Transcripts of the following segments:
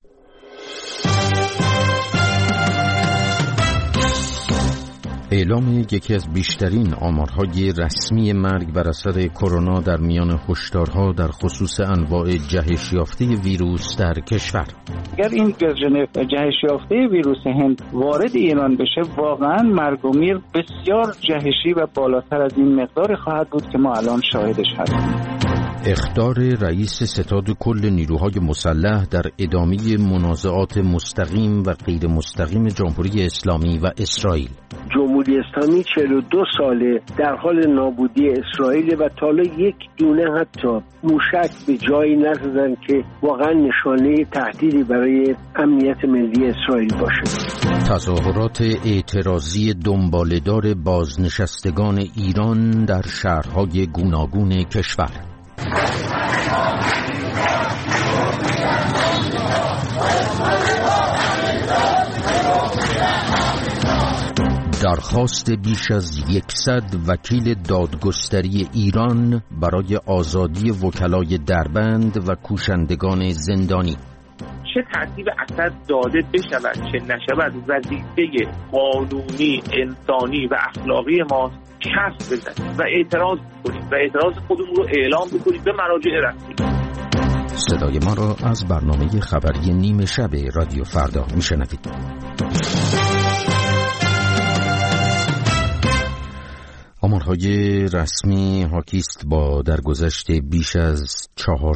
اعلام یکی از بیشترین آمارهای رسمی مرگ بر اثر کرونا در میان هشدارها در خصوص انواع جهش یافته ویروس در کشور. اگر این ورژن جهش یافته ویروس هند وارد ایران بشه، واقعا مرگ و میر بسیار جهشی و بالاتر از این مقدار خواهد بود که ما الان شاهدش هستیم. اخطار رئیس ستاد کل نیروهای مسلح در ادامه منازعات مستقیم و غیر مستقیم جمهوری اسلامی و اسرائیل. جمهوری اسلامی 42 ساله در حال نابودی اسرائیل و تا حالا یک دونه حتی موشک به جایی نزدن که واقعا نشانه تهدیدی برای امنیت ملی اسرائیل باشه. تظاهرات اعتراضی دنباله‌دار بازنشستگان ایران در شهرهای گوناگون کشور. درخواست بیش از 100 وکیل دادگستری ایران برای آزادی وکلای دربند و کوشندگان زندانی. چه ترتیب اثر داده بشود چه نشود، وظیفه قانونی، انسانی و اخلاقی ما کف بزنیم و اعتراض کنیم و اعتراض خودمون رو اعلام بکنیم به مراجع رسمی. صدای ما را از برنامه خبری نیمه شب رادیو فردا میشنوید. آمارهای رسمی حاکی است با درگذشت بیش از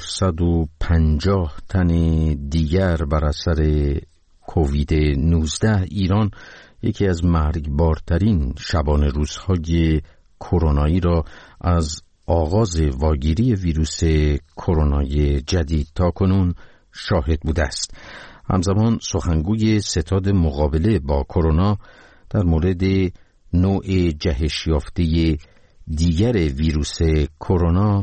450 تن دیگر بر اثر کووید 19 ایران یکی از مرگبارترین شبانه روزهای کرونایی را از آغاز واگیری ویروس کرونای جدید تا کنون شاهد بوده است. همزمان سخنگوی ستاد مقابله با کرونا در مورد نوع جهش یافته دیگر ویروس کرونا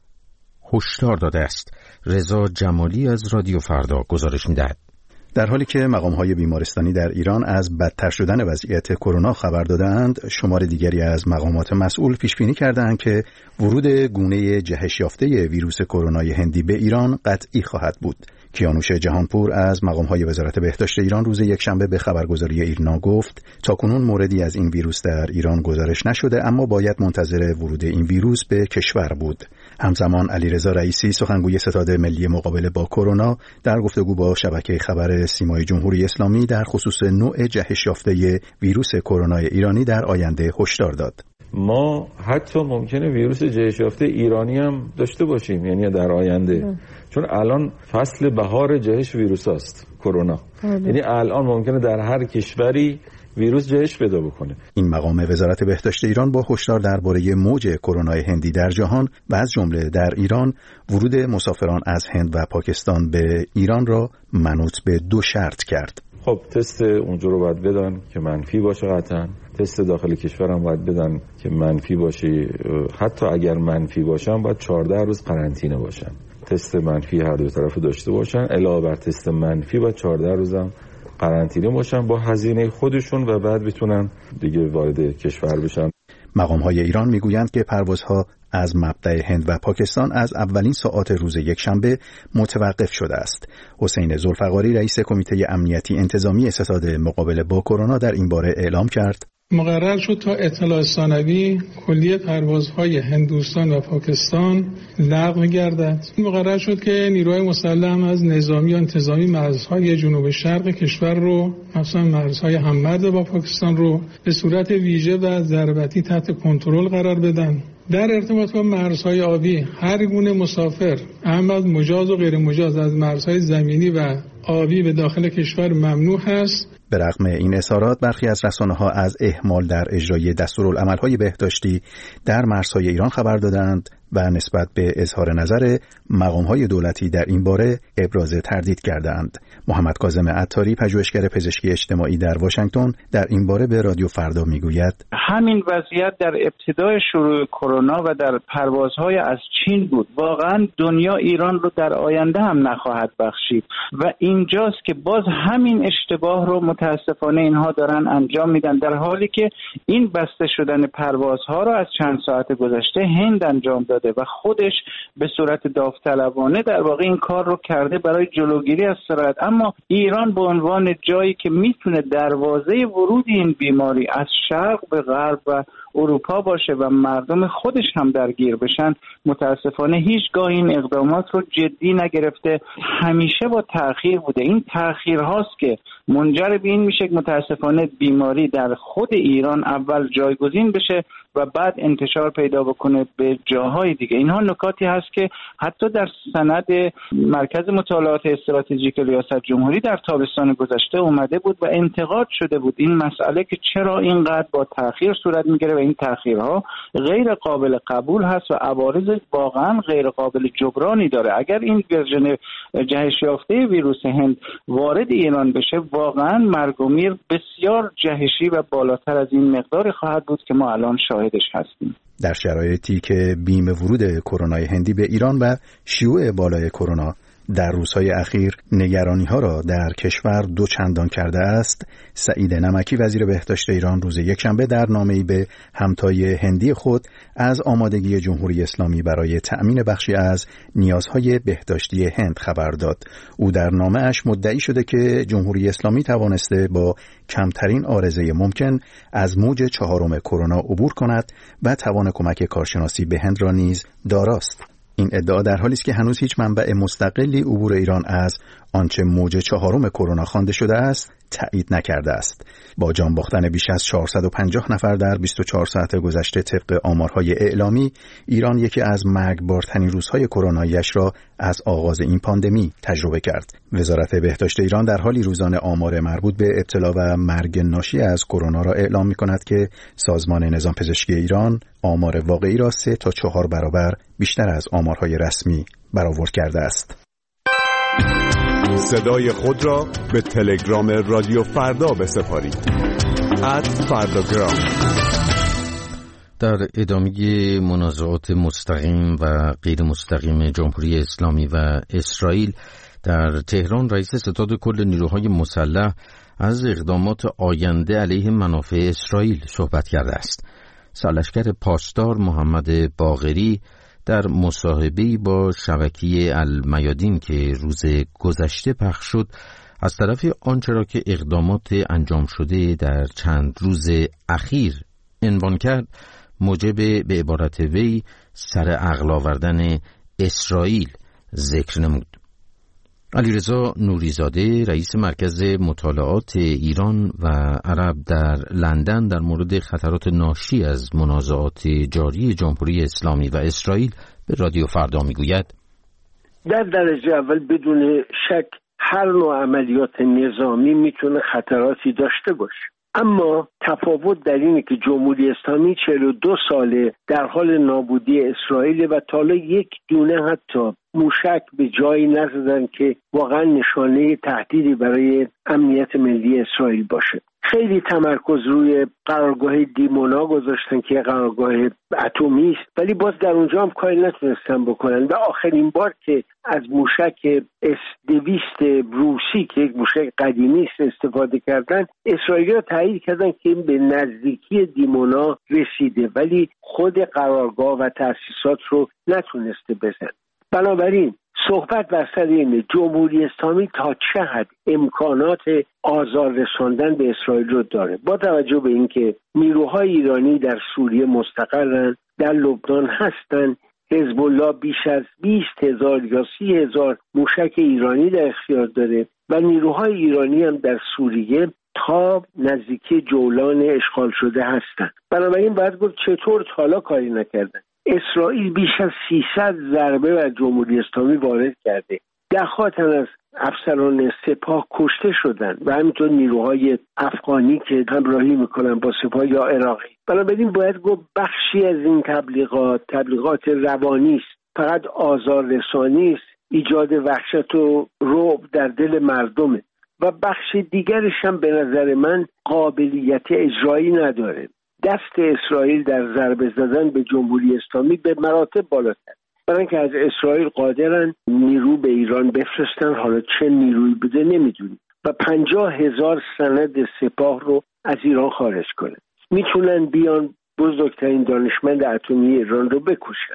هشدار داده است. رضا جمالی از رادیو فردا گزارش می‌دهد. در حالی که مقام‌های بیمارستانی در ایران از بدتر شدن وضعیت کرونا خبر دادند، شمار دیگری از مقامات مسئول پیش‌بینی کردند که ورود گونه جهش یافته ویروس کرونای هندی به ایران قطعی خواهد بود. کیانوش جهانپور از مقام‌های وزارت بهداشت ایران روز یکشنبه به خبرگزاری ایرنا گفت تاکنون موردی از این ویروس در ایران گزارش نشده، اما باید منتظر ورود این ویروس به کشور بود. همزمان علیرضا رئیسی سخنگوی ستاد ملی مقابله با کرونا در گفتگو با شبکه خبر سیمای جمهوری اسلامی در خصوص نوع جهش یافته ویروس کرونای ایرانی در آینده هشدار داد. ما حتی ممکنه ویروس جهش یافته ایرانی هم داشته باشیم، یعنی در آینده، چون الان فصل بهار جهش ویروس است کرونا. یعنی الان ممکنه در هر کشوری ویروس جهش پیدا بکنه. این مقام وزارت بهداشت ایران با هشدار درباره موج کرونای هندی در جهان و از جمله در ایران ورود مسافران از هند و پاکستان به ایران را منوط به 2 شرط کرد. خب تست اونجا رو باید بدن که منفی باشه، قطعا تست داخل کشور هم باید بدن که منفی باشه، حتی اگر منفی باشن باید 14 روز قرنطینه باشن. تست منفی هر دو طرف داشته باشن، علاوه بر تست منفی باید 14 روز هم قرنطینه باشن با هزینه خودشون و بعد بتونن دیگه وارد کشور بشن. مقام‌های ایران میگویند که پروازها از مبدأ هند و پاکستان از اولین ساعات روز یکشنبه متوقف شده است. حسین ذوالفقاری رئیس کمیته امنیتی انتظامی ستاد مقابله با کرونا در این باره اعلام کرد مقرر شد تا اطلاع ثانوی کلیه پروازهای هندوستان و پاکستان لغو گردد. مقرر شد که نیروهای مسلح از نظامی و انتظامی مرزهای جنوب شرق کشور رو، مثلا مرزهای هممرز با پاکستان رو به صورت ویژه و ضربتی تحت کنترل قرار بدن. در ارتباط با مرزهای آبی هر گونه مسافر، اما از مجاز و غیر مجاز، از مرزهای زمینی و آبی به داخل کشور ممنوع است. به رغم این اظهارات برخی از رسانه‌ها از اهمال در اجرای دستورالعمل‌های بهداشتی در مرزهای ایران خبر دادند و نسبت به اظهار نظر مقام‌های دولتی در این باره ابراز تردید کردند. محمد کاظم عطاری پژوهشگر پزشکی اجتماعی در واشنگتن در این باره به رادیو فردا میگوید همین وضعیت در ابتدای شروع کرونا و در پروازهای از چین بود. واقعا دنیا ایران رو در آینده هم نخواهد بخشید و اینجاست که باز همین اشتباه رو متاسفانه اینها دارن انجام میدن، در حالی که این بسته شدن پروازها رو از چند ساعت گذشته هند انجام داد داده و خودش به صورت داوطلبانه در واقع این کار رو کرده برای جلوگیری از سرایت. اما ایران به عنوان جایی که میتونه دروازه ورود این بیماری از شرق به غرب و اروپا باشه و مردم خودش هم درگیر بشن، متاسفانه هیچگاه این اقدامات رو جدی نگرفته، همیشه با تأخیر بوده. این تأخیر هاست که منجر به این میشه که متاسفانه بیماری در خود ایران اول جایگزین بشه و بعد انتشار پیدا بکنه به جاهای دیگه. اینها نکاتی هست که حتی در سند مرکز مطالعات استراتژیک ریاست جمهوری در تابستان گذشته اومده بود و انتقاد شده بود این مسئله که چرا اینقدر با تأخیر صورت میگیره و این تأخیرها غیر قابل قبول هست و عوارض واقعا غیر قابل جبرانی داره. اگر این ورژن جهش یافته ویروس هند وارد ایران بشه، واقعا مرگ و میر بسیار جهشی و بالاتر از این مقدار خواهد بود که ما الان شاهدش هستیم. در شرایطی که بیم ورود کرونا هندی به ایران و شیوع بالای کرونا در روزهای اخیر نگرانی‌ها را در کشور دوچندان کرده است، سعید نمکی وزیر بهداشت ایران روز یکشنبه در نامه‌ای به همتای هندی خود از آمادگی جمهوری اسلامی برای تأمین بخشی از نیازهای بهداشتی هند خبر داد. او در نامه‌اش مدعی شده که جمهوری اسلامی توانسته با کمترین عارضه ممکن از موج چهارم کرونا عبور کند و توان کمک کارشناسی به هند را نیز داراست. این ادعا در حالی است که هنوز هیچ منبع مستقلی عبور ایران از آنچه موج چهارم کرونا خوانده شده است تایید نکرده است. با جان باختن بیش از 450 نفر در 24 ساعت گذشته طبق آمارهای اعلامی، ایران یکی از مرگبارترین روزهای کرونایی‌اش را از آغاز این پاندمی تجربه کرد. وزارت بهداشت ایران در حالی روزانه آمار مربوط به ابتلا و مرگ ناشی از کرونا را اعلام می‌کند که سازمان نظام پزشکی ایران آمار واقعی را 3 تا 4 برابر بیشتر از آمارهای رسمی برآورد کرده است. صدای خود را به تلگرام رادیو فردا بسپارید. @فرداگرام. در ادامه منازعات مستقیم و غیر مستقیم جمهوری اسلامی و اسرائیل در تهران، رئیس ستاد کل نیروهای مسلح از اقدامات آینده علیه منافع اسرائیل صحبت کرده است. سرلشکر پاسدار محمد باقری در مصاحبه‌ای با شبکه المیادین که روز گذشته پخش شد، از طرف آنچه را که اقدامات انجام شده در چند روز اخیر عنوان کرد، موجب به عبارت وی سر عقل آوردن اسرائیل ذکر نمود. علیرضا نوریزاده رئیس مرکز مطالعات ایران و عرب در لندن در مورد خطرات ناشی از منازعات جاری جمهوری اسلامی و اسرائیل به رادیو فردا میگوید: در درجه اول بدون شک هر نوع عملیات نظامی میتونه خطراتی داشته باشه، اما تفاوت در اینه که جمهوری اسلامی 42 ساله در حال نابودی اسرائیل و تا حالا یک دونه حتی موشک به جایی نزدن که واقعا نشانه تهدیدی برای امنیت ملی اسرائیل باشه. خیلی تمرکز روی قرارگاه دیمونا گذاشتن که قرارگاه اتمی است، ولی باز در اونجا هم کاری نتونستن بکنن و آخرین بار که از موشک S-200 روسی که یک موشک قدیمی است استفاده کردن، اسرائیلی‌ها تایید کردن که به نزدیکی دیمونا رسیده ولی خود قرارگاه و تأسیسات رو نتونسته بزنه. بنابراین صحبت بر سر اینه جمهوری اسلامی تا چه حد امکانات آزار رساندن به اسرائیل رو داره، با توجه به اینکه نیروهای ایرانی در سوریه مستقرن، در لبنان هستن، حزب الله بیش از 20,000 یا 30,000 موشک ایرانی در اختیار داره و نیروهای ایرانی هم در سوریه تا نزدیکی جولان اشغال شده هستن. بنابراین باید گفت چطور حالا کاری نکردن. اسرائیل بیش از 300 ضربه بر جمهوری اسلامی وارد کرده. ده‌ها تن از افسران سپاه کشته شدند و همینطور نیروهای افغانی که همراهی میکنن با سپاه یا عراقی. بنابراین باید گفت بخشی از این تبلیغات روانی است، فقط آزار رسانی است، ایجاد وحشت و رعب در دل مردمه و بخش دیگرش هم به نظر من قابلیت اجرایی نداره. دست اسرائیل در ضربه زدن به جمهوری اسلامی به مراتب بالاتر، برای اینکه از اسرائیل قادرن نیرو به ایران بفرستن، حالا چه نیرویی بده نمیدونیم، و 50,000 سند سپاه رو از ایران خارج کنن. میتونن بیان بزرگترین دانشمند اتمی ایران رو بکشن.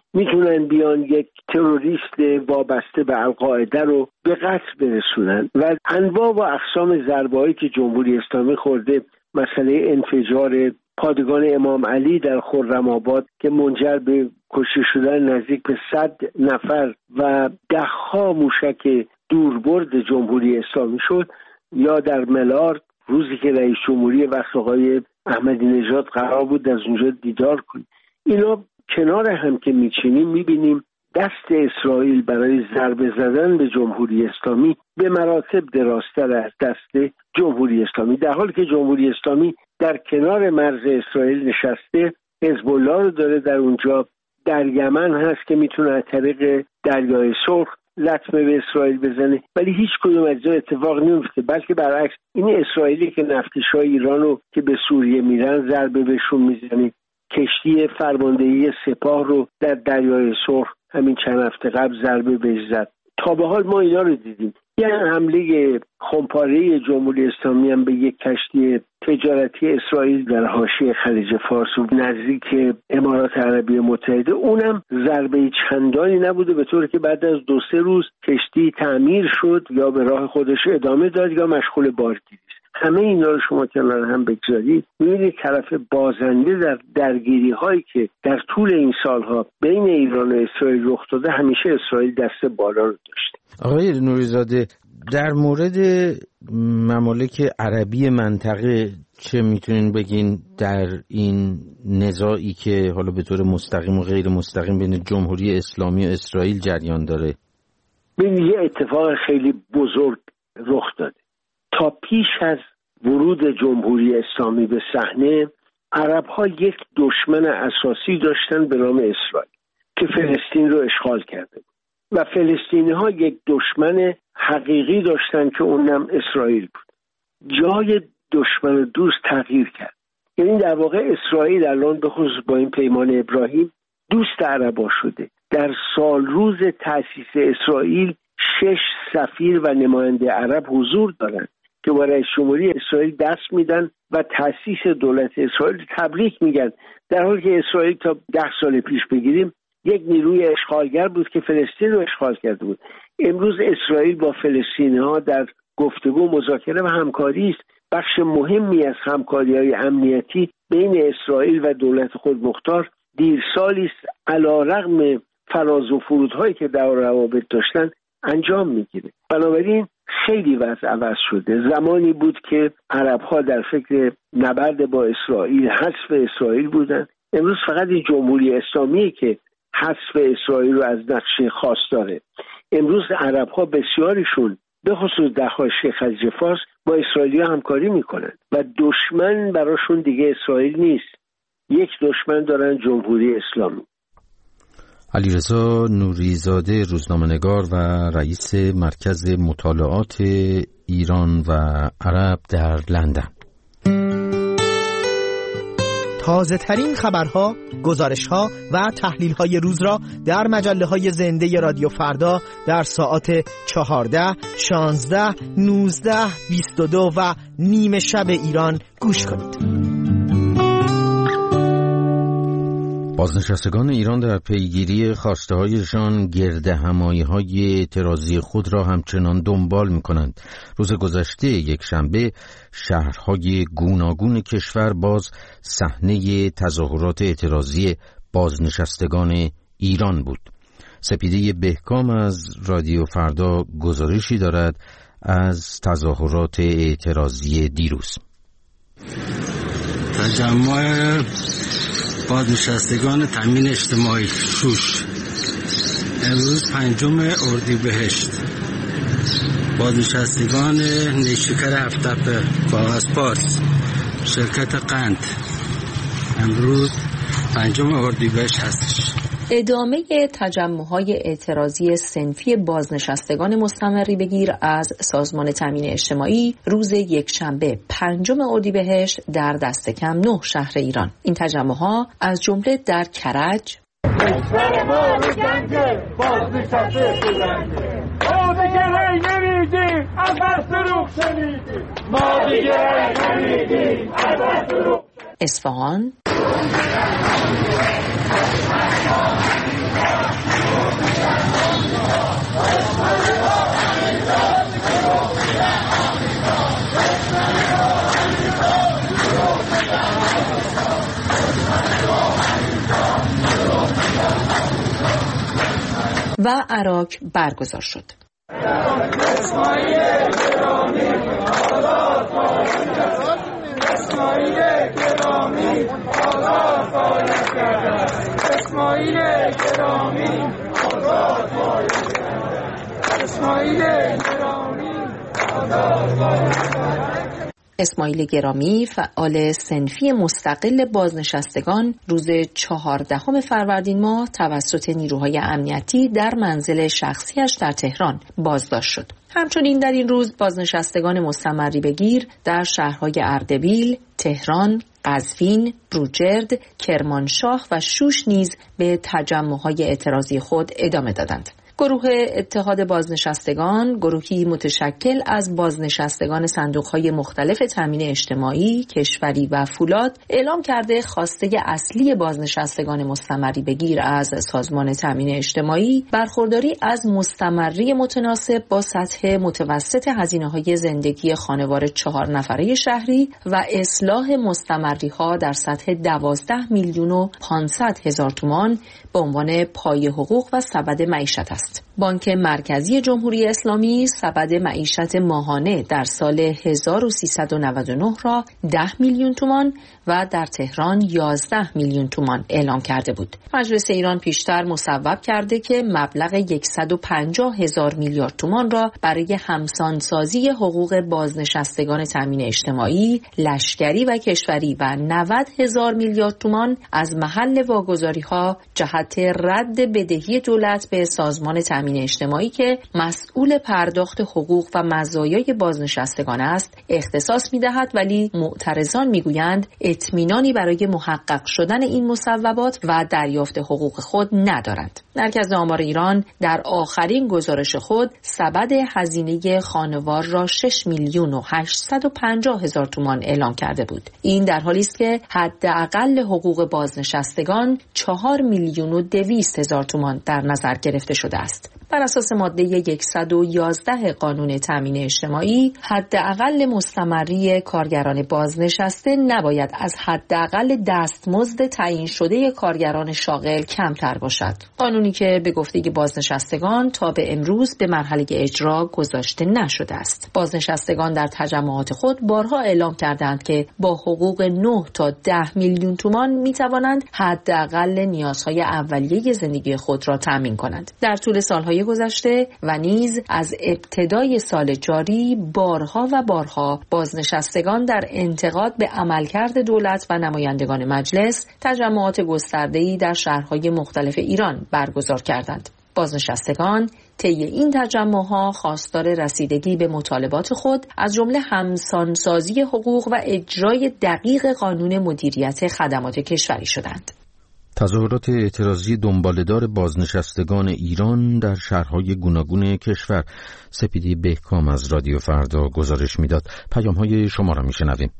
میتونن بیان یک تروریست وابسته به القاعده رو به قتل برسونن و انواع و اقسام ضربه‌هایی که جمهوری اسلامی خورده، مسئله انفجار پادگان امام علی در خرم‌آباد که منجر به کشته شدن نزدیک به 100 نفر و ده‌ها موشک دوربرد جمهوری اسلامی شد، یا در ملار روزی که رئیس جمهوری وقت آقای احمدی نژاد قرار بود از اونجا دیدار کنه. اینا کنار هم که میچینیم میبینیم دست اسرائیل برای ضربه زدن به جمهوری اسلامی به مراتب درازتر از دست جمهوری اسلامی، در حالی که جمهوری اسلامی در کنار مرز اسرائیل نشسته، حزب الله رو داره در اونجا، در یمن هست که میتونه از طریق دریای سرخ لطمه به اسرائیل بزنه، ولی هیچ کدوم از این اتفاق نمیفته، بلکه برعکس این اسرائیلی که نفتکشای ایران رو که به سوریه میرن ضربه بهشون میزنه، کشتی فرماندهی سپاه رو در دریای سرخ همین چند هفته قبل ضربه بهش زد. تا به حال ما اینا رو دیدیم. یه حمله خمپاره جمهوری اسلامی هم به یک کشتی تجارتی اسرائیل در حاشیه خلیج فارس و نزدیک امارات عربی متحده، اونم ضربه چندانی نبوده، به طوری که بعد از 2-3 روز کشتی تعمیر شد یا به راه خودش ادامه داد یا مشغول بارگیری. همه اینا رو شما کنار هم بگذارید، می‌بینید طرف بازنده در درگیری هایی که در طول این سالها بین ایران و اسرائیل رخ داده، همیشه اسرائیل دست بالا رو داشته. آقای نوری‌زاده، در مورد ممالک عربی منطقه چه میتونین بگین در این نزاعی که حالا به طور مستقیم و غیر مستقیم بین جمهوری اسلامی و اسرائیل جریان داره؟ ببین، یه اتفاق خیلی بزرگ رخ داده. تا پیش از ورود جمهوری اسلامی به صحنه، عرب‌ها یک دشمن اساسی داشتن به نام اسرائیل که فلسطین رو اشغال کرده بود و فلسطینی‌ها یک دشمن حقیقی داشتن که اونم اسرائیل بود. جای دشمن و دوست تغییر کرد. یعنی در واقع اسرائیل الان به خصوص با این پیمان ابراهیم دوست عرب‌ها شده. در سال روز تأسیس اسرائیل 6 سفیر و نماینده عرب حضور دارند که با رئیس جمهوری اسرائیل دست میدن و تأسیس دولت اسرائیل تبریک میگن، در حالی که اسرائیل تا 10 سال پیش بگیریم یک نیروی اشغالگر بود که فلسطین رو اشغال کرده بود. امروز اسرائیل با فلسطینی‌ها در گفتگو، مذاکره و همکاری است. بخش مهمی از همکاری‌های امنیتی بین اسرائیل و دولت خودمختار دیرسالی است علی‌رغم فراز و فرودهایی که در روابط داشتن انجام میگیره. بنابراین خیلی وضع عوض شده. زمانی بود که عرب‌ها در فکر نبرد با اسرائیل، حذف اسرائیل بودن. امروز فقط جمهوری اسلامی که حذف اسرائیل رو از نقشه خاص داره. امروز عرب‌ها بسیاریشون به خصوص در حاشیه خلیج فارس با اسرائیل همکاری میکنن و دشمن براشون دیگه اسرائیل نیست. یک دشمن دارن، جمهوری اسلامی. علیرضا نوری‌زاده، روزنامه‌نگار و رئیس مرکز مطالعات ایران و عرب در لندن. تازه ترین خبرها، گزارش‌ها و تحلیل‌های روز را در مجله‌های زنده رادیو فردا در ساعات 14، 16، 19، 22 و نیم شب ایران گوش کنید. بازنشستگان ایران در پیگیری خواسته‌هایشان گردهمایی‌های اعتراضی خود را همچنان دنبال می‌کنند. روز گذشته یک شنبه شهرهای گوناگون کشور باز صحنه تظاهرات اعتراضی بازنشستگان ایران بود. سپیده بهکام از رادیو فردا گزارشی دارد از تظاهرات اعتراضی دیروز. تجمع بازنشستگان تامین اجتماعی شوش امروز 5 اردیبهشت. بازنشستگان نیشکر هفت‌تپه، کاغذپاس، شرکت قند امروز 5 اردیبهشت هستش. ادامه تجمع‌های اعتراضی صنفی بازنشستگان مستمری بگیر از سازمان تامین اجتماعی روز یکشنبه 5 اردیبهشت در دست کم 9 شهر ایران. این تجمع‌ها از جمله در کرج، اصفهان، و عراق برگزار شد. اسماعیل گرامی فعال صنفی مستقل بازنشستگان روز 14 فروردین ماه توسط نیروهای امنیتی در منزل شخصیش در تهران بازداشت شد. همچنین در این روز بازنشستگان مستمری بگیر در شهرهای اردبیل، تهران، قزوین، بروجرد، کرمانشاه و شوش نیز به تجمع‌های اعتراضی خود ادامه دادند. گروه اتحاد بازنشستگان، گروهی متشکل از بازنشستگان صندوق‌های مختلف تامین اجتماعی، کشوری و فولاد، اعلام کرده خواسته اصلی بازنشستگان مستمری بگیر از سازمان تامین اجتماعی برخورداری از مستمری متناسب با سطح متوسط هزینه‌های زندگی خانوار 4 نفره شهری و اصلاح مستمری‌ها در سطح 12,500,000 تومان به عنوان پایه حقوق و سبد معیشت است. بانک مرکزی جمهوری اسلامی سبد معیشت ماهانه در سال 1399 را 10 میلیون تومان و در تهران 11 میلیون تومان اعلام کرده بود. مجلس ایران پیشتر مصوب کرده که مبلغ 150,000 میلیارد تومان را برای همسانسازی حقوق بازنشستگان تامین اجتماعی، لشکری و کشوری و 90,000 میلیارد تومان از محل واگذاری‌ها جهت رد بدهی دولت به سازمان تامین اجتماعی که مسئول پرداخت حقوق و مزایای بازنشستگان است اختصاص می‌دهد، ولی معترضان می‌گویند اطمینانی برای محقق شدن این مصوبات و دریافت حقوق خود ندارند. مرکز آمار ایران در آخرین گزارش خود سبد هزینه خانوار را 6,850,000 تومان اعلام کرده بود. این در حالی است که حداقل حقوق بازنشستگان 4,200,000 تومان در نظر گرفته شده است. بر اساس ماده 111 قانون تامین اجتماعی، حداقل مستمری کارگران بازنشسته نباید از حداقل دستمزد تعیین شده کارگران شاغل کمتر باشد. قانونی که به گفته بازنشستگان تا به امروز به مرحله اجرا گذاشته نشده است. بازنشستگان در تجمعات خود بارها اعلام کردند که با حقوق 9 تا 10 میلیون تومان می توانند حداقل نیازهای اولیه زندگی خود را تامین کنند. در طول سالهای گذشته و نیز از ابتدای سال جاری بارها بازنشستگان در انتقاد به عملکرد دولت و نمایندگان مجلس تجمعات گسترده‌ای در شهرهای مختلف ایران برگزار کردند. بازنشستگان طی این تجمع‌ها خواستار رسیدگی به مطالبات خود از جمله همسانسازی حقوق و اجرای دقیق قانون مدیریت خدمات کشوری شدند. تظاهرات اعتراضی دنباله‌دار بازنشستگان ایران در شهرهای گوناگون کشور. سپیدی بهکام از رادیو فردا گزارش میداد. پیام‌های شما را میشنویم.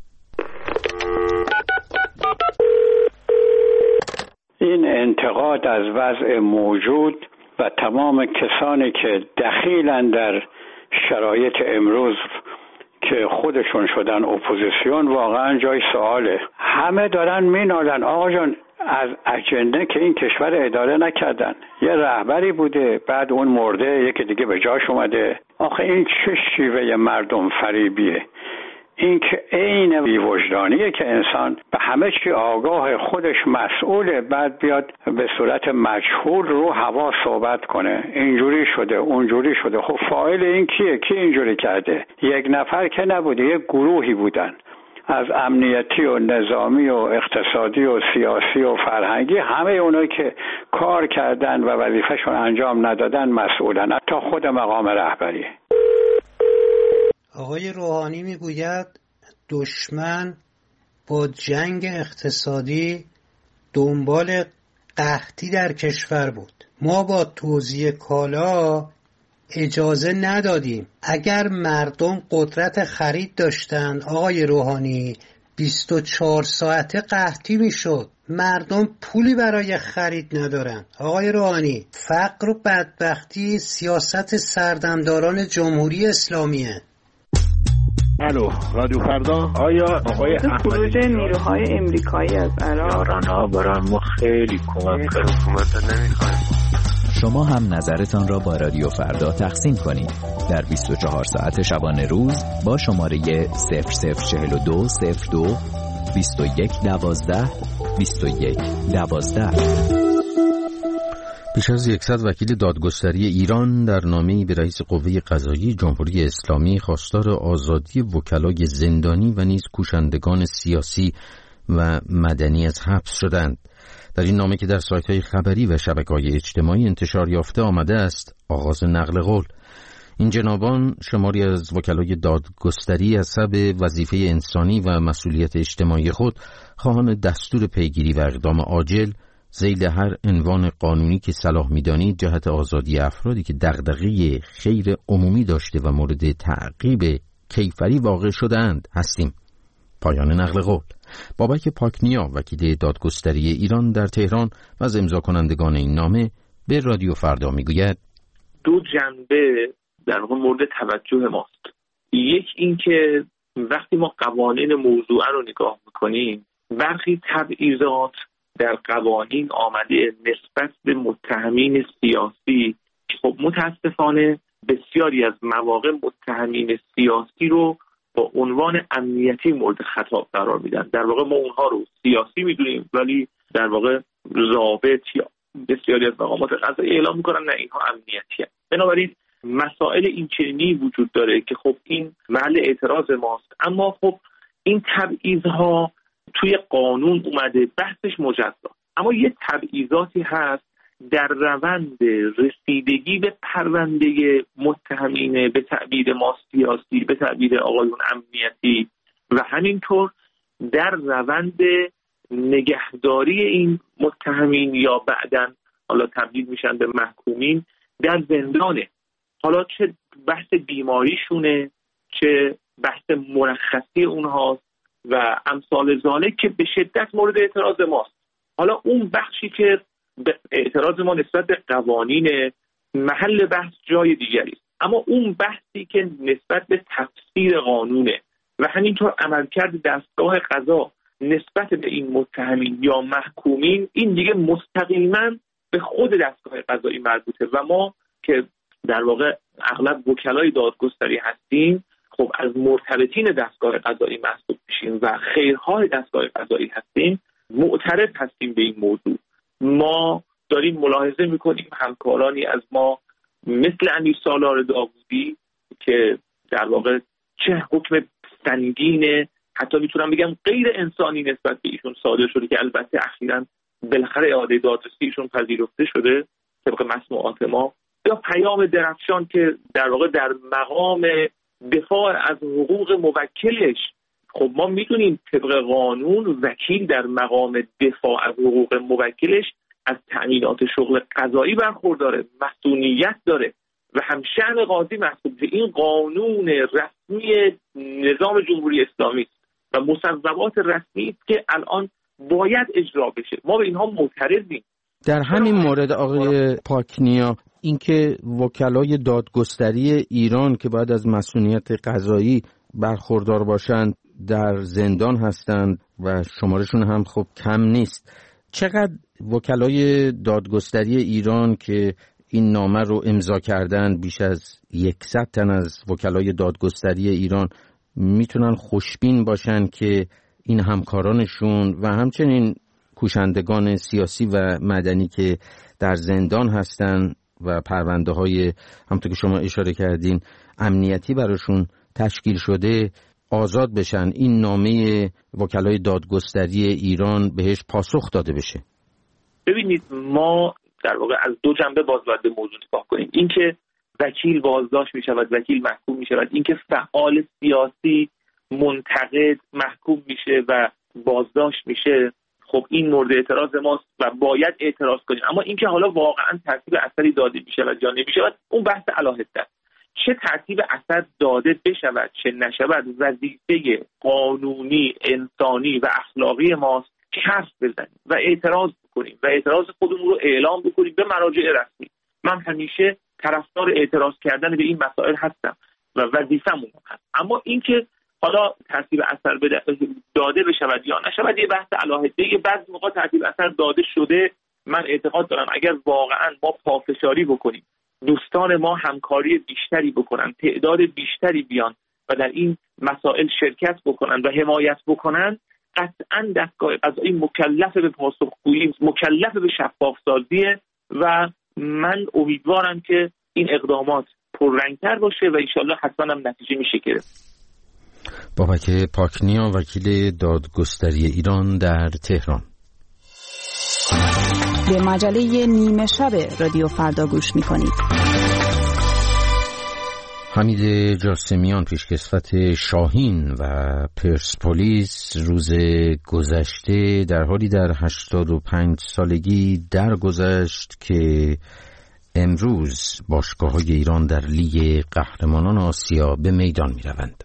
این انتقاد از وضع موجود و تمام کسانی که دخیلن در شرایط امروز که خودشون شدن اپوزیسیون واقعا جای سواله. همه دارن مینالن آقا جان از اجنده که این کشور اداره نکردن، یه رهبری بوده بعد اون مرده یکی دیگه به جاش اومده. آخه این چه شیوه مردم فریبیه؟ این که عین بی‌وجدانیه که انسان به همه چی آگاه، خودش مسئوله، بعد بیاد به صورت مجهول رو هوا صحبت کنه اینجوری شده اونجوری شده. خب فاعل این کیه؟ کی اینجوری کرده؟ یک نفر که نبوده، یک گروهی بودن از امنیتی و نظامی و اقتصادی و سیاسی و فرهنگی، همه اونایی که کار کردن و وظیفه‌شون انجام ندادن مسئولن، حتی خود مقام رهبری. آقای روحانی میگوید دشمن با جنگ اقتصادی دنبال قحطی در کشور بود. ما با توزیع کالا اجازه ندادیم. اگر مردم قدرت خرید داشتند آقای روحانی 24 ساعته قحطی میشد. مردم پولی برای خرید ندارن. آقای روحانی، فقر و بدبختی سیاست سردمداران جمهوری اسلامیه. الو، رادیو فردا. آیا آقای خروج نیروهای امریکایی از عراق یاران‌ها برای ما خیلی کمک کرد. حکومت نمیخوایم. شما هم نظرتان را با رادیو فردا تقسیم کنید در 24 ساعت شبانه روز با شماره 0042 02 21 12 21 12. بیش از 100 وکیل دادگستری ایران در نامه‌ای به رئیس قوه قضاییه جمهوری اسلامی خواستار آزادی وکلای زندانی و نیز کوشندگان سیاسی و مدنی از حبس شدند. در این نامه که در سایت‌های خبری و شبکه‌های اجتماعی انتشار یافته آمده است، آغاز نقل قول. این جنابان شماری از وکلای دادگستری حسب وظیفه انسانی و مسئولیت اجتماعی خود خواهان دستور پیگیری و اقدام عاجل ذیل هر عنوان قانونی که صلاح می‌دانید جهت آزادی افرادی که دغدغه خیر عمومی داشته و مورد تعقیب کیفری واقع شده‌اند هستیم. پایان نقل قول. بابک پاکنیا، وکیل دادگستری ایران در تهران و از امضا کنندگان این نامه، به رادیو فردا میگوید: دو جنبه در واقع مورد توجه ماست. یک این که وقتی ما قوانین موضوع رو نگاه میکنیم، برخی تبعیضات در قوانین آمده نسبت به متهمین سیاسی. خب متاسفانه بسیاری از مواقع متهمین سیاسی رو با عنوان امنیتی مورد خطاب قرار میدن. در واقع ما اونها رو سیاسی میدونیم، ولی در واقع ضابط یا بسیاری از مقامات قضایی اعلام میکنن نه اینها امنیتی هست. بنابراین مسائل این چنینی وجود داره که خب این محل اعتراض ماست. اما خب این تبعیض‌ها توی قانون اومده، بحثش مجزا. اما یه تبعیضاتی هست در روند رسیدگی به پرونده متهمین به تعبیر ما سیاسی، به تعبیر آقایون امنیتی، و همینطور در روند نگهداری این متهمین یا بعداً حالا تبدیل میشن به محکومین در زندانه. حالا چه بحث بیماریشونه، چه بحث مرخصی اونهاست و امثال ذالک که به شدت مورد اعتراض ماست. حالا اون بخشی که به اعتراض ما نسبت به قوانین، محل بحث جای دیگری است. اما اون بحثی که نسبت به تفسیر قانونه و همینطور عملکرد دستگاه قضا نسبت به این متهمین یا محکومین، این دیگه مستقیما به خود دستگاه قضایی مربوطه و ما که در واقع اغلب وکلای دادگستری هستیم، خب از مرتبطین دستگاه قضایی محسوب میشیم و خیرهای دستگاه قضایی هستیم، معترض هستیم به این موضوع. ما داریم ملاحظه میکنیم همکارانی از ما مثل امیر سالار داوودی که در واقع چه حکم سنگین، حتی میتونم بگم غیر انسانی نسبت به ایشون صادر شده که البته اخیراً بالاخره اعاده دادرسی ایشون پذیرفته شده طبق مسموعات ما، یا پیام درفشان که در واقع در مقام دفاع از حقوق موکلش، خب ما میدونیم طبق قانون وکیل در مقام دفاع از حقوق موکلش از تأمینات شغل قضایی برخورداره، مسئولیت داره و همشأن قاضی محسوب میشه. این قانون رسمی نظام جمهوری اسلامی است و مصوبات رسمی است که الان باید اجرا بشه. ما به اینها معترضیم. در همین مورد آقای پاکنیا، اینکه وکلای دادگستری ایران که باید از مسئولیت قضایی برخوردار باشند در زندان هستند و شمارشون هم خب کم نیست، چقدر وکلای دادگستری ایران که این نامه رو امضا کردن، بیش از 100 تن از وکلای دادگستری ایران، میتونن خوشبین باشن که این همکارانشون و همچنین کوشندگان سیاسی و مدنی که در زندان هستن و پرونده های همونطور که شما اشاره کردین امنیتی براشون تشکیل شده آزاد بشن؟ این نامه وکلای دادگستری ایران بهش پاسخ داده بشه. ببینید ما در واقع از دو جنبه باید به موضوع نگاه کنیم. اینکه وکیل بازداشت می شود، وکیل محکوم می شود، اینکه فعال سیاسی منتقد محکوم میشه و بازداشت میشه، خب این مورد اعتراض ماست و باید اعتراض کنیم. اما اینکه حالا واقعا ترتیب اثری داده میشه و یا نمیشه، اون بحث علاهده است. چه ترتیب اثر داده بشود چه نشود، وظیفه قانونی، انسانی و اخلاقی ماست کف بزنیم و اعتراض بکنیم و اعتراض خودمون رو اعلام بکنیم به مراجع رسمی. من همیشه طرفدار اعتراض کردن به این مسائل هستم و وظیفه‌مون هست. اما اینکه حالا ترتیب اثر داده بشود یا نشود یه بحث علاهده. بعضی موقع ترتیب اثر داده شده. من اعتقاد دارم اگر واقعا ما پافشاری بکنیم، دوستان ما همکاری بیشتری بکنن، تعداد بیشتری بیان و در این مسائل شرکت بکنن و حمایت بکنن، قطعاً دستگاه قضایی مکلف به پاسخگویی، مکلف به شفاف سازیه و من امیدوارم که این اقدامات پررنگتر باشه و انشالله حتما هم نتیجه میشه گرفت. بابک پاکنیا، وکیل دادگستری ایران در تهران. به مجله نیمه شب رادیو فردا گوش میکنید. حمید جاسمیان، پیشکسوت شاهین و پرسپولیس، روز گذشته در حالی در 85 سالگی درگذشت که امروز باشگاه‌های ایران در لیگ قهرمانان آسیا به میدان می‌روند.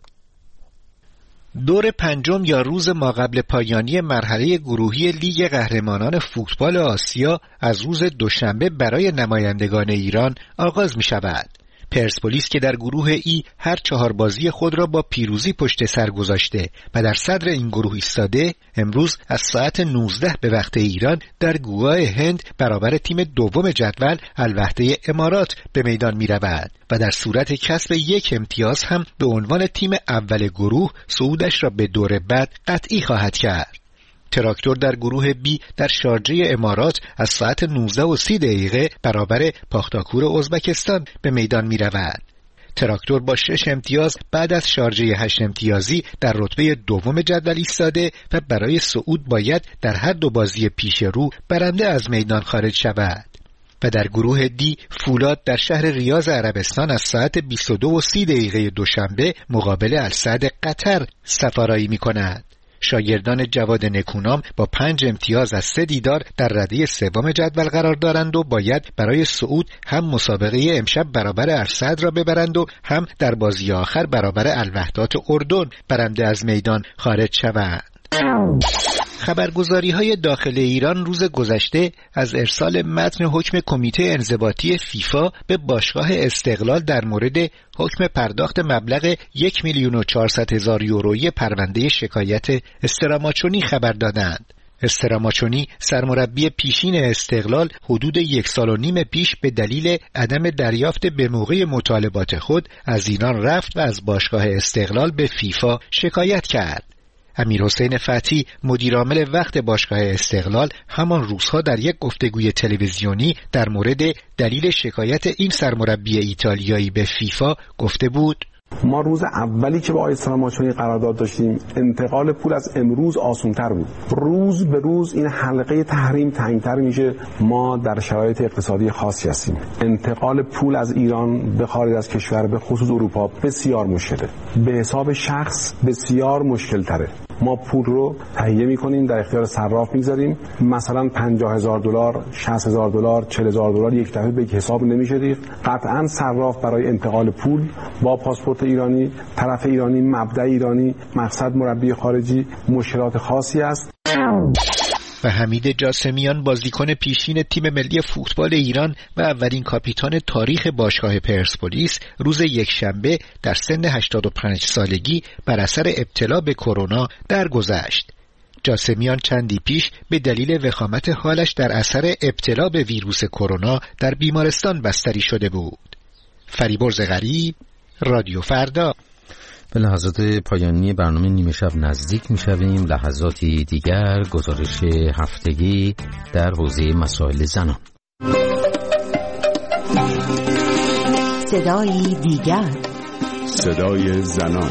دور پنجم یا روز ماقبل پایانی مرحله گروهی لیگ قهرمانان فوتبال آسیا از روز دوشنبه برای نمایندگان ایران آغاز می‌شود. پرسپولیس که در گروه ای هر 4 بازی خود را با پیروزی پشت سر گذاشته و در صدر این گروه ایستاده، امروز از ساعت 19 به وقت ایران در گواه هند برابر تیم دوم جدول الوحده امارات به میدان می رود و در صورت کسب 1 امتیاز هم به عنوان تیم اول گروه صعودش را به دور بعد قطعی خواهد کرد. تراکتور در گروه بی در شارجه امارات از ساعت 19:30 برابر پاختاکور ازبکستان به میدان می رود. تراکتور با 6 امتیاز بعد از شارجه 8 امتیازی در رتبه دوم جدول ایستاده و برای صعود باید در هر 2 بازی پیش رو برنده از میدان خارج شود. و در گروه دی فولاد در شهر ریاض عربستان از ساعت 22:30 دوشنبه مقابل السعد قطر سفارایی می کند. شاگردان جواد نکونام با 5 امتیاز از 3 دیدار در رده سوم جدول قرار دارند و باید برای صعود هم مسابقه امشب برابر السعد را ببرند و هم در بازی آخر برابر الوحدات اردن برنده از میدان خارج شوند. خبرگزاری‌های داخل ایران روز گذشته از ارسال متن حکم کمیته انضباطی فیفا به باشگاه استقلال در مورد حکم پرداخت مبلغ 1,400,000 یورویی پرونده شکایت استراماچونی خبر دادند. استراماچونی سرمربی پیشین استقلال حدود 1.5 سال پیش به دلیل عدم دریافت به موقع مطالبات خود از ایران رفت و از باشگاه استقلال به فیفا شکایت کرد. امیرحسین فتحی مدیرعامل وقت باشگاه استقلال همان روزها در یک گفتگوی تلویزیونی در مورد دلیل شکایت این سرمربی ایتالیایی به فیفا گفته بود: ما روز اولی که با آقای استراماچونی قرارداد داشتیم انتقال پول از امروز آسان‌تر بود. روز به روز این حلقه تحریم تنگ‌تر میشه. ما در شرایط اقتصادی خاصی هستیم. انتقال پول از ایران به خارج از کشور به خصوص اروپا بسیار مشکله. به حساب شخص بسیار مشکل تره. ما پول رو تهیه می‌کنیم، در اختیار صراف می‌گذاریم. مثلا $50,000 $60,000 $40,000 یک دفعه به حساب نمیشه ریخت. قطعاً صراف برای انتقال پول با پاسپورت ایرانی، طرف ایرانی، مبدأ ایرانی، مقصد مربی خارجی، مشکلات خاصی است. و حمید جاسمیان، بازیکن پیشین تیم ملی فوتبال ایران و اولین کاپیتان تاریخ باشگاه پرسپولیس، روز یکشنبه در سن 85 سالگی بر اثر ابتلا به کرونا درگذشت. جاسمیان چندی پیش به دلیل وخامت حالش در اثر ابتلا به ویروس کرونا در بیمارستان بستری شده بود. فریبرز غریب، رادیو فردا. به لحظات پایانی برنامه نیمه شب نزدیک می‌شویم. لحظاتی دیگر گزارش هفتگی در حوزه مسائل زنان. صدای دیگر، صدای زنان.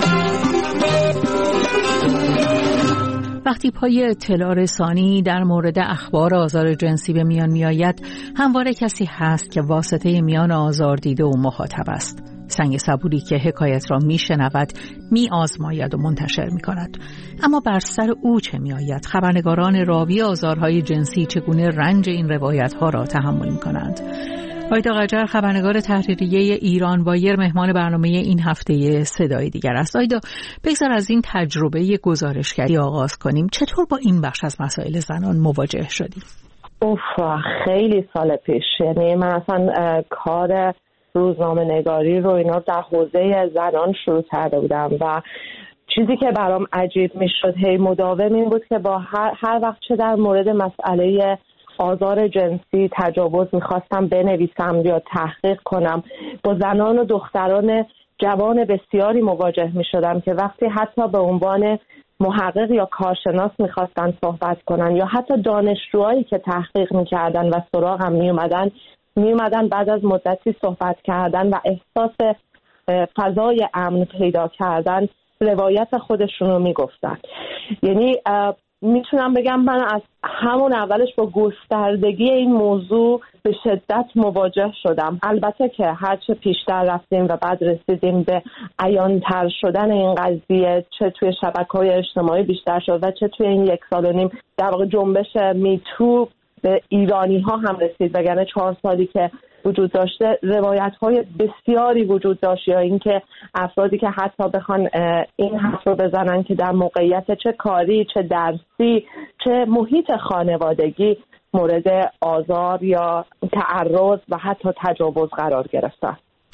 وقتی پای اطلاع رسانی در مورد اخبار آزار جنسی به میان میآید، همواره کسی هست که واسطه میان آزاردیده و مخاطب است. سنگ صبوری که حکایت را میشنود، میآزماید و منتشر میکند. اما بر سر او چه میآید؟ خبرنگاران راوی آزارهای جنسی چگونه رنج این روایتها را تحمل میکنند؟ آیدا قجر، خبرنگار تحریریه ایران وایر، مهمان برنامه این هفته صدای دیگر است. آیدا، بگذار از این تجربه گزارشگری آغاز کنیم. چطور با این بخش از مسائل زنان مواجه شدیم؟ خیلی سال پیش، یعنی من اصلا کار روزنامه نگاری رو اینا در حوزه زنان شروع کرده بودم و چیزی که برام عجیب میشد هی مداوم این بود که با هر وقت چه در مورد مسئله آزار جنسی، تجاوز میخواستم بنویسم یا تحقیق کنم، با زنان و دختران جوان بسیاری مواجه میشدم که وقتی حتی به عنوان محقق یا کارشناس میخواستن صحبت کنن یا حتی دانشجوهایی که تحقیق میکردن و سراغم میومدن بعد از مدتی صحبت کردن و احساس فضای امن پیدا کردن روایت خودشون رو میگفتن. یعنی میتونم بگم من از همون اولش با گستردگی این موضوع به شدت مواجه شدم. البته که هرچه پیشتر رفتیم و بعد رسیدیم به عیان‌تر شدن این قضیه، چه توی شبکه‌های اجتماعی بیشتر شد و چه توی این 1.5 سال در واقع جنبش میتو به ایرانی ها هم رسید، وگرنه 4 سالی که وجود داشته روایت های بسیاری وجود داشت، یا اینکه افرادی که حتی بخوان این حرف رو بزنن که در موقعیت چه کاری، چه درسی، چه محیط خانوادگی مورد آزار یا تعرض و حتی تجاوز قرار گرفتن.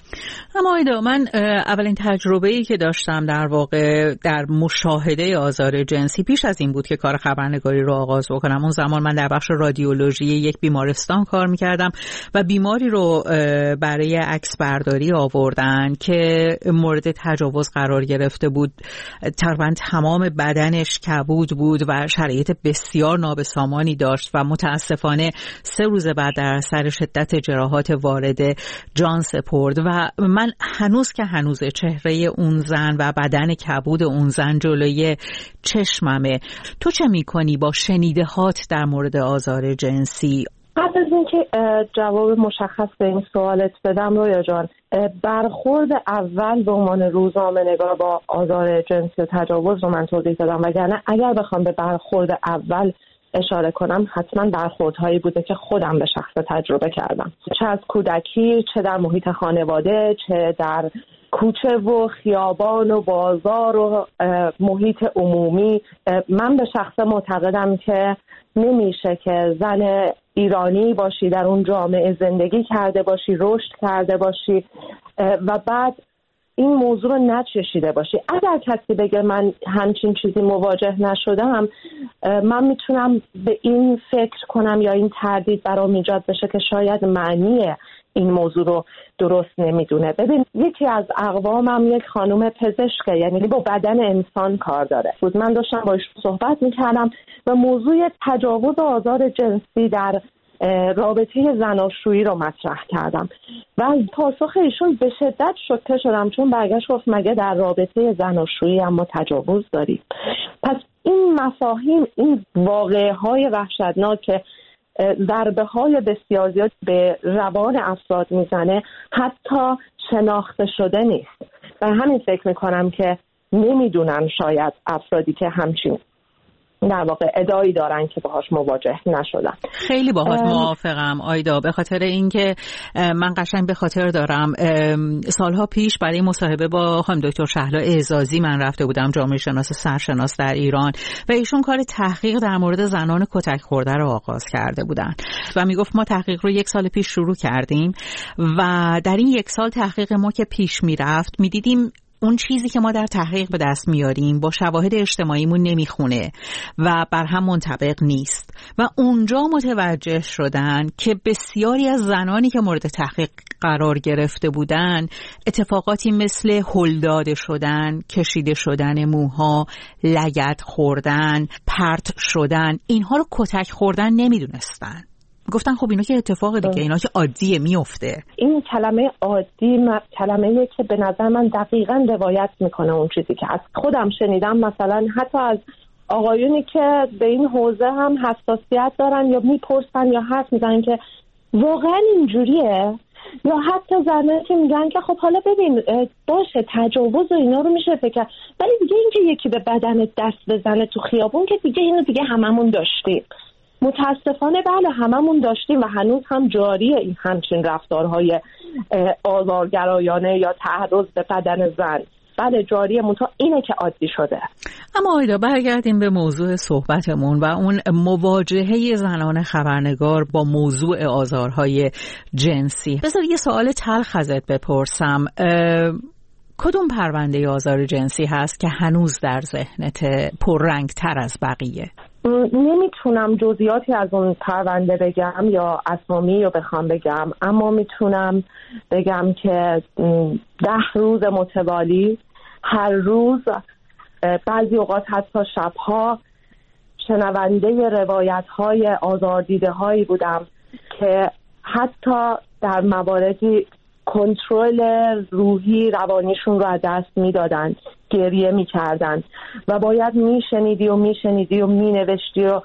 اما آیدا، من اولین تجربه‌ای که داشتم در واقع در مشاهده آزار جنسی پیش از این بود که کار خبرنگاری رو آغاز بکنم. اون زمان من در بخش رادیولوژی یک بیمارستان کار می‌کردم و بیماری رو برای عکس برداری آوردن که مورد تجاوز قرار گرفته بود. تقریباً تمام بدنش کبود بود و شرایط بسیار نابسامانی داشت و متاسفانه 3 روز بعد در اثر شدت جراحات وارد جان سپرد و من هنوز چهره اون زن و بدن کبود اون زن جلوی چشممه. تو چه میکنی با شنیده‌هات در مورد آزار جنسی؟ قبل از اینکه جواب مشخص به این سوالت بدم رویا جان، برخورد اول به عنوان روزنامه‌نگار با آزار جنسی و تجاوز رو من توضیح دادم، وگرنه اگر بخوام به برخورد اول اشاره کنم حتما برخوردهایی بوده که خودم به شخص تجربه کردم، چه از کودکی، چه در محیط خانواده، چه در کوچه و خیابان و بازار و محیط عمومی. من به شخص معتقدم که نمیشه که زن ایرانی باشی، در اون جامعه زندگی کرده باشی، رشد کرده باشی و بعد این موضوع رو نچشیده باشی. اگر کسی بگه من همچین چیزی مواجه نشدم، من میتونم به این فکر کنم یا این تردید برام ایجاد بشه که شاید معنی این موضوع رو درست نمیدونه. ببین، یکی از اقوامم یک خانم پزشکه، یعنی با بدن انسان کار داره. من داشتم باهاش صحبت میکردم و موضوع تجاوز و آزار جنسی در رابطه زناشویی رو مطرح کردم و از پاسخ ایشون به شدت شوکه شدم، چون برگشت گفت مگه در رابطه زناشویی اما تجاوز داریم؟ پس این مفاهیم، این واقعه‌های وحشتناک که ضربه‌های بسیار زیاد به روان افراد میزنه حتی شناخته شده نیست و همین فکر میکنم که نمیدونن شاید افرادی که همچین در واقع ادعایی دارن که باهاش مواجه نشدن. خیلی باهات موافقم آیدا، به خاطر اینکه من قشنگ به خاطر دارم سالها پیش برای مصاحبه با خانم دکتر شهلا اعزازی من رفته بودم، جامعه شناس سرشناس در ایران، و ایشون کار تحقیق در مورد زنان کتک خورده رو آغاز کرده بودن و میگفت ما تحقیق رو 1 سال پیش شروع کردیم و در این 1 سال تحقیق ما که پیش میرفت میدیدیم اون چیزی که ما در تحقیق به دست میاریم با شواهد اجتماعیمون نمیخونه و بر هم منطبق نیست و اونجا متوجه شدن که بسیاری از زنانی که مورد تحقیق قرار گرفته بودن اتفاقاتی مثل هل شدن، کشیده شدن موها، لگد خوردن، پرت شدن، اینها رو کتک خوردن نمیدونستن. گفتن خب اینا که اتفاق دیگه، اینا که عادیه میفته. این کلمه عادی کلمه‌ایه که به نظر من دقیقاً روایت میکنه اون چیزی که از خودم شنیدم، مثلا حتی از آقایونی که به این حوزه هم حساسیت دارن یا میپرسن یا حرف میزنن که واقعا اینجوریه، یا حتی زنانی که میگن که خب حالا ببین باشه تجاوز و اینا رو میشه فکر، ولی دیگه اینکه یکی به بدنت دست بزنه تو خیابون که دیگه اینو دیگه هممون داشتیم. متاسفانه بله هممون داشتیم و هنوز هم جاریه این همچین رفتارهای آزارگرایانه یا تعرض به بدن زن. بله جاریه، منتها اینه که عادی شده. اما آیدا برگردیم به موضوع صحبتمون و اون مواجهه زنان خبرنگار با موضوع آزارهای جنسی. بذار یه سوال تلخ ازت بپرسم، کدوم پرونده آزار جنسی هست که هنوز در ذهنت پررنگ تر از بقیه؟ نمیتونم جزئیاتی از اون پرونده بگم یا اسامی رو بخوام بگم، اما میتونم بگم که 10 روز متوالی هر روز، بعضی اوقات حتی شبها، شنونده روایت‌های آزاردیده‌هایی بودم که حتی در مواردی کنترل روحی روانیشون رو از دست میدادن، گریه میکردن و باید میشنیدی و مینوشتی و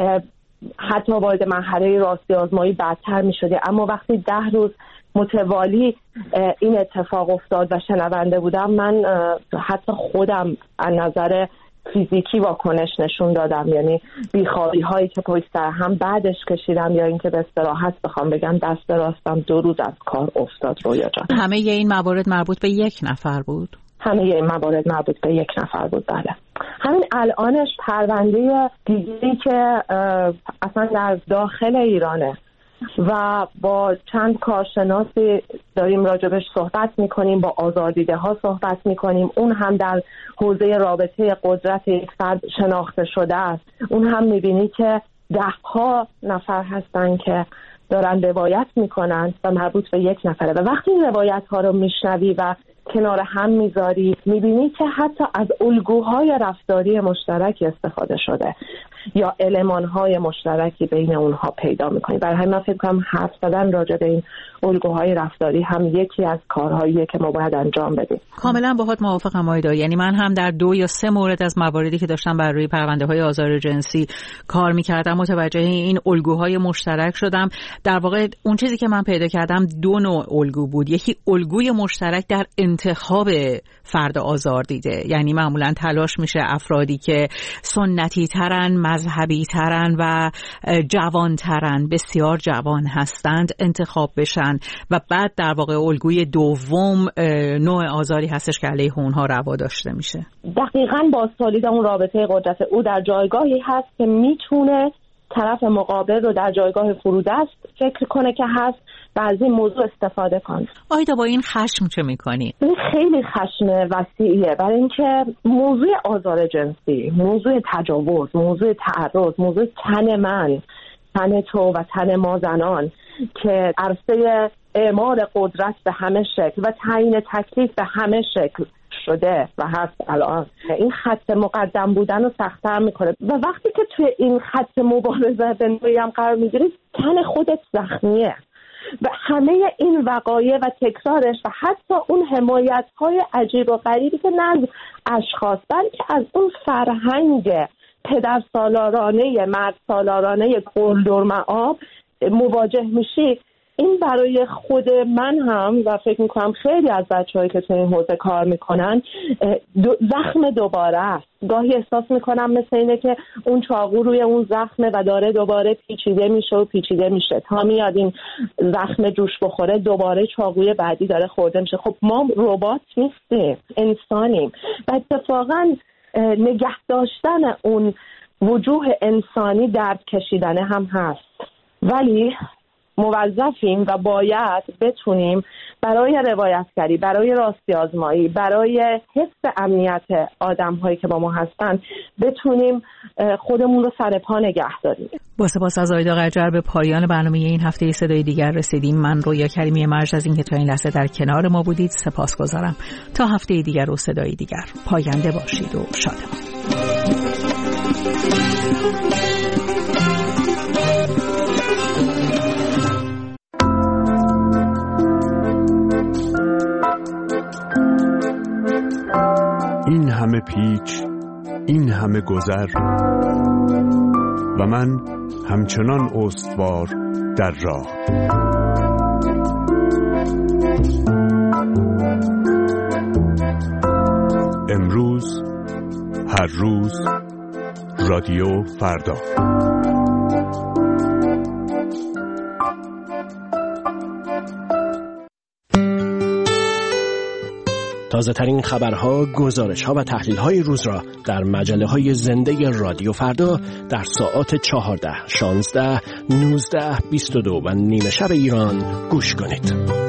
حتی وارد مرحله راستی آزمایی بدتر میشدی. اما وقتی 10 روز متوالی این اتفاق افتاد و شنونده بودم، من حتی خودم از نظر فیزیکی واکنش نشون دادم، یعنی بیخوابی هایی که پشت سر هم بعدش کشیدم، یا اینکه به صراحت بخوام بگم دست راستم 2 روز از کار افتاد. رویا جان، همه این موارد مربوط به یک نفر بود؟ همه این موارد مربوط به یک نفر بود، بله. همین الانش پرونده دیگری که اصلا در داخل ایرانه و با چند کارشناسی داریم راجبش صحبت میکنیم، با آزاردیده ها صحبت میکنیم. اون هم در حوزه رابطه قدرت یک فرد شناخته شده است. اون هم میبینی که 10 نفر هستن که دارن روایت میکنن و مربوط به یک نفره و وقتی این روایت ها رو میشنوی و کنار هم میذاری، میبینی که حتی از الگوهای رفتاری مشترک استفاده شده یا المانهای مشترکی بین اونها پیدا میکنی. برای همین من فکر کنم حرف زدن راجع به این الگوهای رفتاری هم یکی از کارهاییه که ما باید انجام بدیم. کاملا باهات موافقم آیدا، یعنی من هم در 2 یا 3 مورد از مواردی که داشتم بر روی پرونده های آزار جنسی کار میکردم متوجه این الگوهای مشترک شدم. در واقع اون چیزی که من پیدا کردم 2 نوع الگو بود. یکی الگوی مشترک در انتخاب فرد آزار دیده، یعنی معمولا تلاش میشه افرادی که سنتی ترن، مذهبی ترن و جوان ترن، بسیار جوان هستند، انتخاب بشن و بعد در واقع الگوی دوم نوع آزاری هستش که علیه اونها روا داشته میشه. دقیقاً با سالید اون رابطه قدرت او در جایگاهی هست که میتونه طرف مقابل رو در جایگاه فرودست فکر کنه که هست و از این موضوع استفاده کنه. آیدا با این خشم چه میکنی؟ این خیلی خشم وسیعیه، برای اینکه موضوع آزار جنسی، موضوع تجاوز، موضوع تعرض، موضوع تن من، تن تو و تن ما زنان که عرصه اعمار قدرت به همه شکل و تعیین تکلیف به همه شکل شده و هست الان، این خط مقدم بودن رو سخت‌تر میکنه و وقتی که توی این خط مبارزه به نوعی هم قرار میگیری، تن خودت زخمیه و همه این وقایع و تکرارش و حتی اون حمایت‌های عجیب و غریبی که نه از اشخاص بلکه از اون فرهنگ پدر سالارانه، مرد سالارانه قلدر معاب مواجه میشی، این برای خود من هم و فکر میکنم خیلی از بچه‌هایی که تو این حوزه کار میکنن زخم دوباره است. گاهی احساس میکنم مثل اینه که اون چاقو روی اون زخمه و داره دوباره پیچیده میشه تا میاد این زخم جوش بخوره، دوباره چاقوی بعدی داره خورده میشه. خب ما ربات نیستیم، انسانیم و اتفاقاً نگه داشتن اون وجوه انسانی درد کشیدنه هم هست، ولی موظفیم و باید بتونیم برای روایتگری، برای راستی آزمایی، برای حفظ امنیت آدم‌هایی که با ما هستن بتونیم خودمون رو سر پا نگه داریم. با سپاس از آیدا قجر به پایان برنامه این هفته صدای دیگر رسیدیم. من رویا کریمی مرج از اینکه تا این لحظه در کنار ما بودید سپاسگزارم. تا هفته دیگر و صدای دیگر پاینده باشید و شادمان. این همه پیچ، این همه گذر و من همچنان استوار در راه. امروز، هر روز، رادیو فردا. تازه ترین خبرها، گزارش‌ها و تحلیل‌های روز را در مجله‌های زنده رادیو فردا در ساعات 14، 16، 19، 22 و نیمه شب ایران گوش کنید.